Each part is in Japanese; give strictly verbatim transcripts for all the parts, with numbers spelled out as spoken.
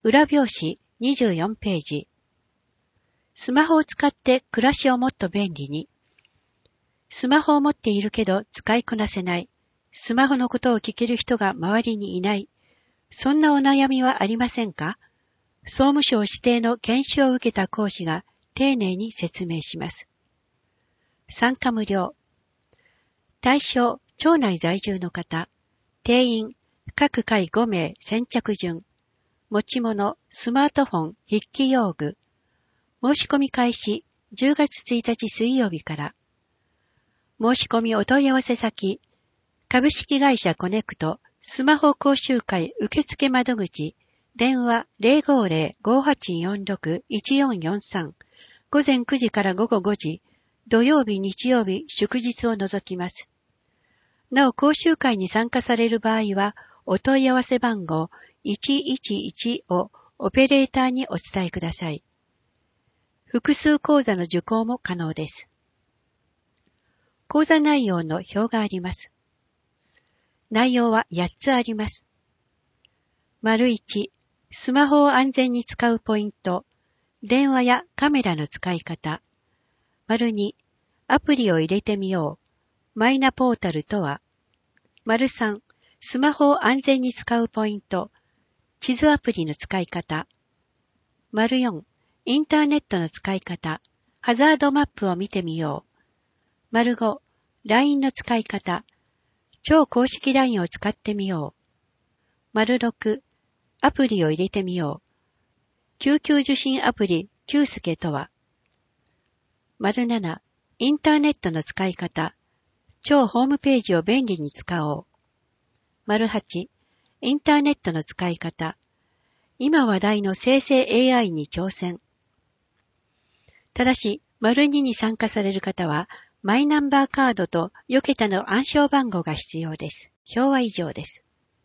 裏表紙にじゅうよんページ。スマホを使って暮らしをもっと便利に。スマホを持っているけど使いこなせない。スマホのことを聞ける人が周りにいない。そんなお悩みはありませんか？総務省指定の研修を受けた講師が丁寧に説明します。参加無料。対象、町内在住の方。定員、各回ご名先着順。持ち物、スマートフォン、筆記用具。申し込み開始、じゅうがつついたち水曜日から。申し込みお問い合わせ先、株式会社コネクト、スマホ講習会受付窓口、電話 ゼロごゼロ ごはちよんろく いちよんよんさん、午前くじから午後ごじ、土曜日、日曜日、祝日を除きます。なお、講習会に参加される場合は、お問い合わせ番号いちいちいちをオペレーターにお伝えください。複数講座の受講も可能です。講座内容の表があります。内容はやっつあります。丸いち、スマホを安全に使うポイント、電話やカメラの使い方。丸に、アプリを入れてみよう。マイナポータルとは。丸さん、スマホを安全に使うポイント、地図アプリの使い方。丸よん、インターネットの使い方、ハザードマップを見てみよう。丸ご、ライン の使い方、超公式 ライン を使ってみよう。丸ろく、アプリを入れてみよう。救急受信アプリ、キュースケとは。丸なな、インターネットの使い方、超ホームページを便利に使おう。丸はち、インターネットの使い方、今話題の生成 エーアイ に挑戦。ただし、丸にに参加される方は、マイナンバーカードとよけたの暗証番号が必要です。表は以上です。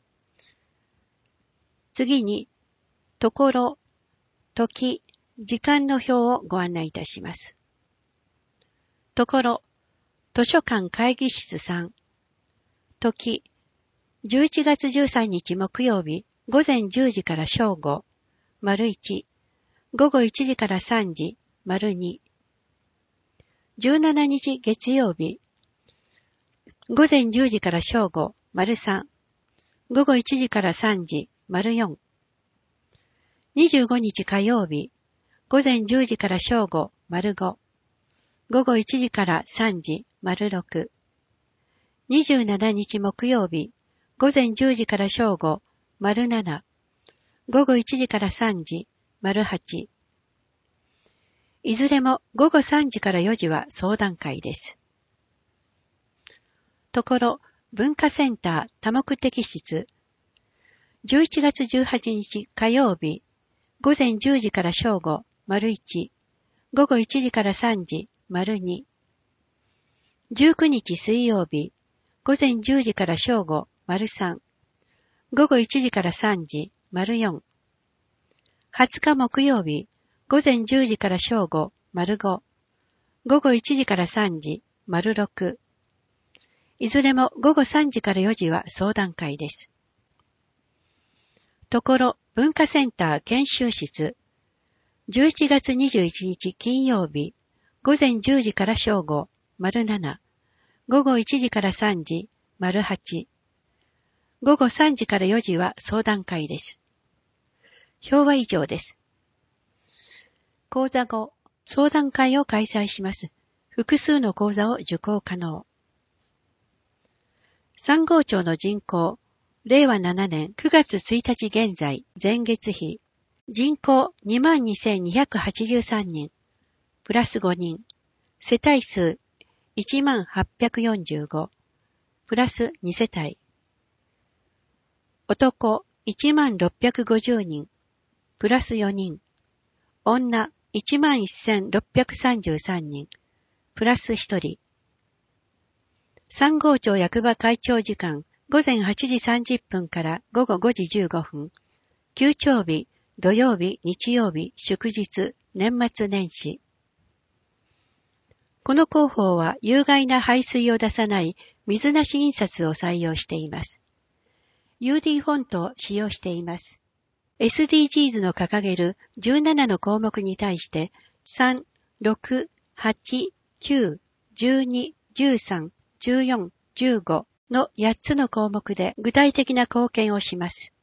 次に、ところ、時、時間の表をご案内いたします。ところ、図書館会議室さん。時、じゅういちがつじゅうさんにち木曜日、午前じゅうじから正午、丸いち、午後いちじからさんじ、丸に、じゅうしちにち月曜日、午前じゅうじから正午、丸さん、午後いちじからさんじ、丸よん、にじゅうごにち火曜日、午前じゅうじから正午、丸ご、午後いちじからさんじ、丸ろく、にじゅうしちにち木曜日、午前じゅうじから正午、丸なな、午後いちじからさんじ、丸はち。いずれも午後さんじからよじは相談会です。ところ、文化センター多目的室。じゅういちがつじゅうはちにち火曜日、午前じゅうじから正午、丸いち、午後いちじからさんじ、丸に。じゅうくにち水曜日、午前じゅうじから正午、丸さん、午後いちじからさんじ、丸よん。はつか木曜日、午前じゅうじから正午、丸ご、午後いちじからさんじ、丸ろく。いずれも午後さんじからよじは相談会です。ところ、文化センター研修室。じゅういちがつにじゅういちにち金曜日、午前じゅうじから正午、丸なな、午後いちじからさんじ、丸はち。午後さんじからよじは相談会です。表は以上です。講座後、相談会を開催します。複数の講座を受講可能。三郷町の人口、れいわななねんくがつついたち現在、前月比、人口 にまんにせんにひゃくはちじゅうさんにん、プラスごにん、世帯数 いちまんはっぴゃくよんじゅうご、プラスにせたい、男 いちまんろっぴゃくごじゅうにん、プラスよにん、女 いちまんせんろっぴゃくさんじゅうさんにん、プラスひとり。三郷町役場会長時間、午前はちじさんじゅっぷんから午後ごじじゅうごふん。休庁日、土曜日、日曜日、祝日、年末年始。この広報は有害な排水を出さない水なし印刷を採用しています。ユーディー フォントを使用しています。 エスディージーズ の掲げるじゅうななの項目に対してさん、ろく、はち、きゅう、じゅうに、じゅうさん、じゅうよん、じゅうごのやっつの項目で具体的な貢献をします。